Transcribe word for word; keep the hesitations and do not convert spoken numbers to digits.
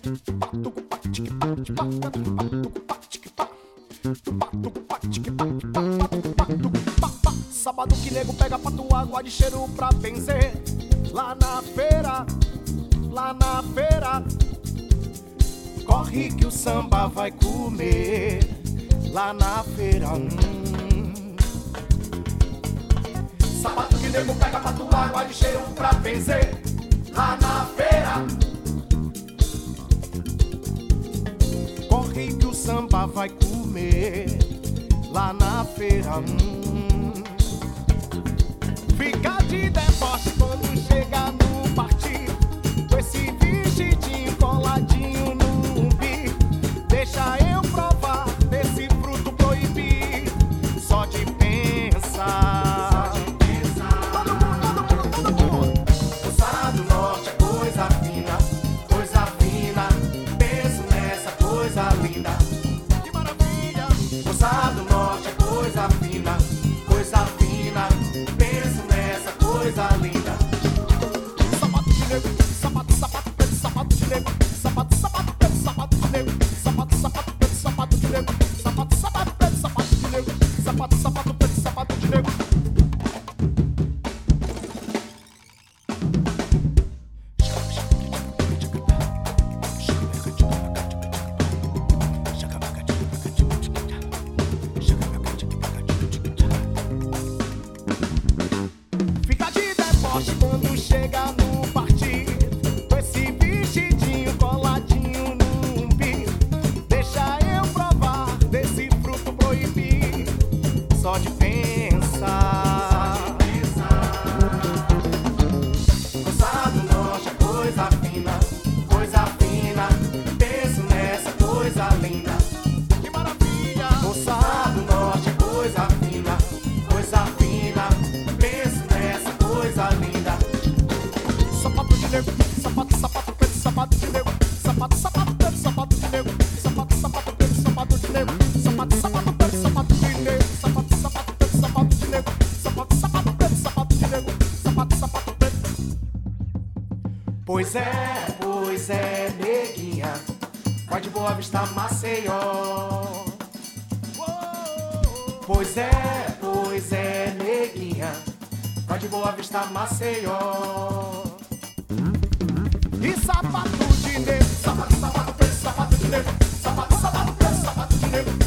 Sábado que nego pega pra tua água de cheiro pra benzer. Lá na feira, lá na feira, corre que o samba vai comer. Lá na feira, hum. Sábado que nego pega pra tua água de cheiro pra benzer. Lá na feira, corre que o samba vai comer. Lá na feira, hum. Fica de deboche quando chega no partido, com esse vestidinho coladinho no umbi. Deixa eu provar desse fruto proibido, só de pensar. Só de pensar. Todo mundo, todo mundo, todo mundo. Moçada do norte é coisa fina, coisa fina. Penso nessa coisa linda. Que maravilha. Moçada do norte é coisa fina, coisa fina. Penso nessa coisa linda. Sapato de nego, sapato, sapato, preto, sapato de nego, sapato, sapato, preto, sapato de nego, sapato, sapato, preto, sapato de nego, sapato, sapato, preto, sapato de nego, sapato, sapato, preto, sapato de nego. Fica de deboche quando chega no partido, com esse vestidinho coladinho no umbi. Deixa eu provar desse fruto proibido, só de pensar. Só de pensar. Moçada do norte é coisa fina, coisa fina. Penso nessa coisa linda. Que maravilha. Moçada do norte é coisa fina, coisa fina. Penso nessa coisa linda. Sapato de nego, sapato, sapato preto, sapato de nego, sapato, sapato preto, sapato de nego, sapato, sapato preto, sapato de nego, sapato, sapato preto, sapato de nego, sapato, sapato preto, sapato de nego, sapato, sapato preto, sapato de nego, sapato, sapato preto. Pois é, pois é, neguinha, vai de Boa Vista, Maceió. Pois é, pois é, neguinha, vai de Boa Vista, Maceió. E sapato de nego, sapato, sapato preto, sapato de nego, sapato, sapato preto, sapato de nego,